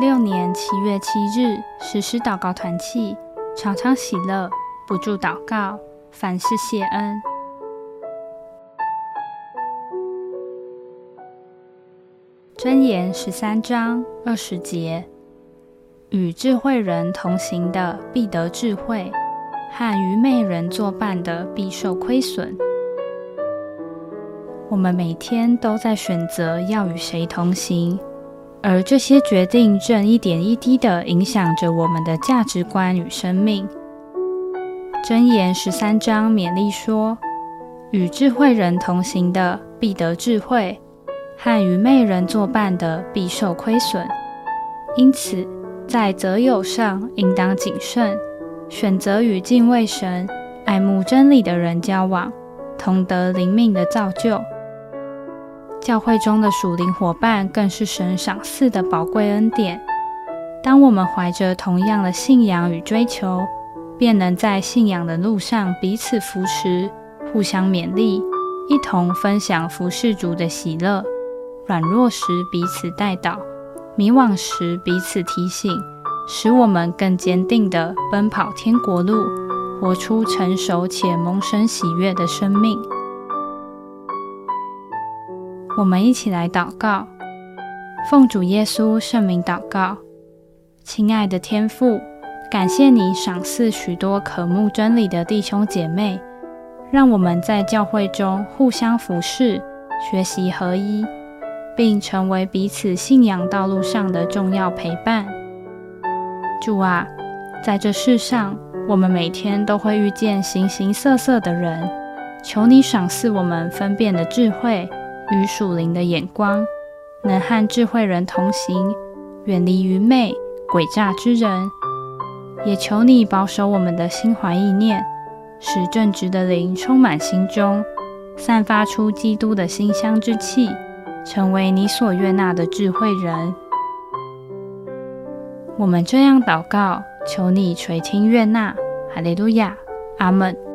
2016年7月7日，实施祷告团契，常常喜乐，不住祷告，凡事谢恩。箴言13章20节，与智慧人同行的必得智慧，和愚昧人作伴的必受亏损。我们每天都在选择要与谁同行，而这些决定正一点一滴地影响着我们的价值观与生命。箴言13章勉励说，与智慧人同行的必得智慧，和愚昧人作伴的必受亏损。因此，在择友上应当谨慎，选择与敬畏神、爱慕真理的人交往，同得灵命的造就。教会中的属灵伙伴更是神赏赐的宝贵恩典。当我们怀着同样的信仰与追求，便能在信仰的路上彼此扶持，互相勉励，一同分享服事主的喜乐。软弱时彼此代祷，迷惘时彼此提醒，使我们更坚定地奔跑天国路，活出成熟且蒙神喜悦的生命。我们一起来祷告。奉主耶稣圣名祷告。亲爱的天父，感谢你赏赐许多渴慕真理的弟兄姐妹，让我们在教会中互相服侍，学习合一，并成为彼此信仰道路上的重要陪伴。主啊，在这世上，我们每天都会遇见形形色色的人，求你赏赐我们分辨的智慧与属灵的眼光，能和智慧人同行，远离愚昧诡诈之人。也求你保守我们的心怀意念，使正直的灵充满心中，散发出基督的馨香之气，成为你所悦纳的智慧人。我们这样祷告，求你垂听悦纳。哈利路亚，阿们。